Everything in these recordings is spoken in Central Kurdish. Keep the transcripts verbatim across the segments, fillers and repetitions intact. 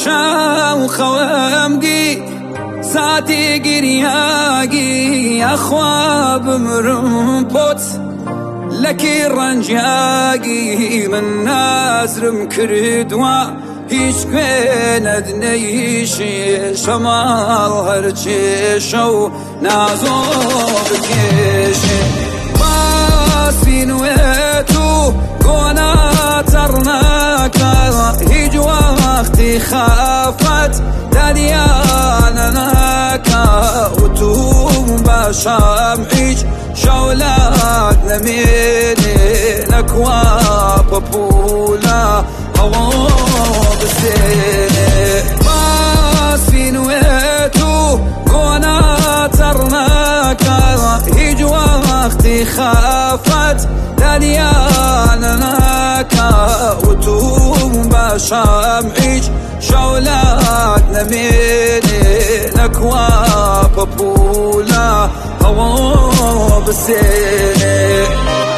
شاو خوامگی ساعتی گریاگی اخواب مرم پوت لکی رنجاگی من نازرم کردوا هیچ کند نیشی شمال هرچی شو نازو بکشی باسین و تو گونا ترناکا هیچ وقتی خافت دادیانناکا و تو باشم هیچ شولات نمینی نکوا پپولا هوا بسینی باسین و تو گونا ترناکا هیچ وقتی خافت دادیانناکا و تو باشم هیچ شولات نمینی نکوا پپولا هوا بسینی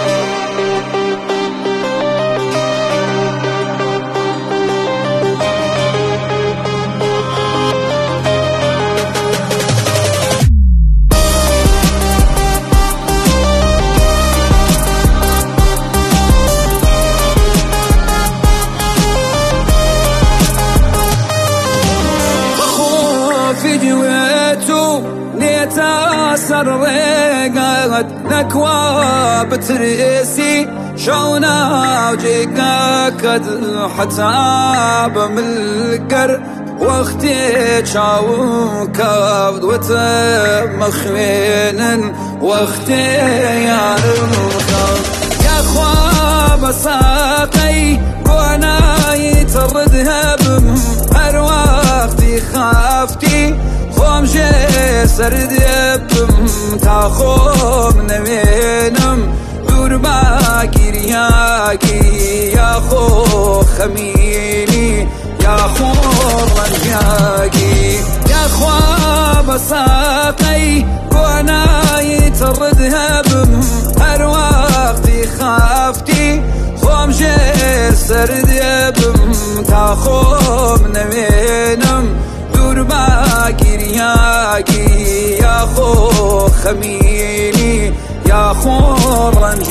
فيديوهاتو نيتا سر ريقات نكوا بتريسي شونا وجيكا كد حتى بملقر واختي تشاو كابد وتمخوين واختي يا المخاف يا خوا بساقي وانا يتردها بمهر واختي خافتي خوم جي سرد يبم تاخوم نوينم دور باكي رياكي يا خو خميني يا خو رنجاكي يا خوا بساقي وانا يتردها بمهر واختي خافتي خوم جي سرد يبم تاخوم نوينم دور باكي رياكي يا خو خميني يا خو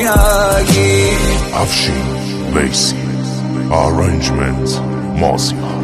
رنجاكي Afshin Lacey Arrangement Marcia